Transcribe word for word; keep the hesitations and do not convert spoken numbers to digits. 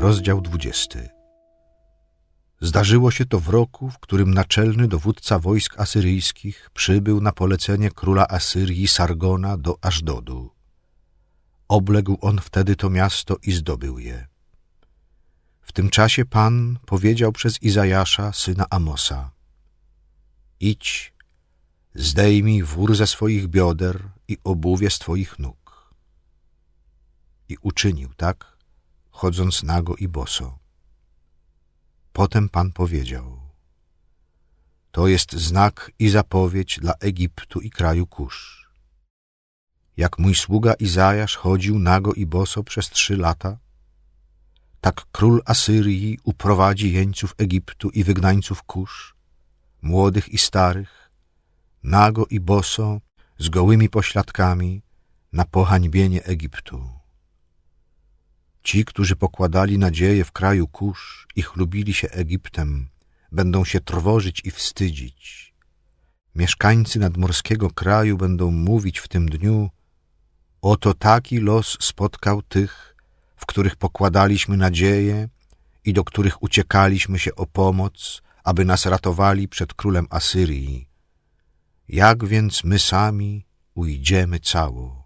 Rozdział dwudziesty. Zdarzyło się to w roku, w którym naczelny dowódca wojsk asyryjskich przybył na polecenie króla Asyrii Sargona do Aszdodu. Obległ on wtedy to miasto i zdobył je. W tym czasie Pan powiedział przez Izajasza, syna Amosa: idź, zdejmij wór ze swoich bioder i obuwie z twoich nóg. I uczynił tak, chodząc nago i boso. Potem Pan powiedział: to jest znak i zapowiedź dla Egiptu i kraju Kusz. Jak mój sługa Izajasz chodził nago i boso przez trzy lata, tak król Asyrii uprowadzi jeńców Egiptu i wygnańców Kusz, młodych i starych, nago i boso, z gołymi pośladkami, na pohańbienie Egiptu. Ci, którzy pokładali nadzieję w kraju Kusz i chlubili się Egiptem, będą się trwożyć i wstydzić. Mieszkańcy nadmorskiego kraju będą mówić w tym dniu: oto taki los spotkał tych, w których pokładaliśmy nadzieję i do których uciekaliśmy się o pomoc, aby nas ratowali przed królem Asyrii. Jak więc my sami ujdziemy cało?